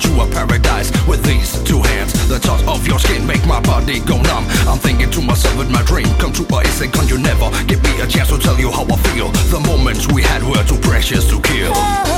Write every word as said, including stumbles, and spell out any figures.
build you a paradise with these two hands. The touch of your skin make my body go numb. I'm thinking to myself, with my dream come true, but it's a con. You never give me a chance to tell you how I feel. The moments we had were too precious to kill.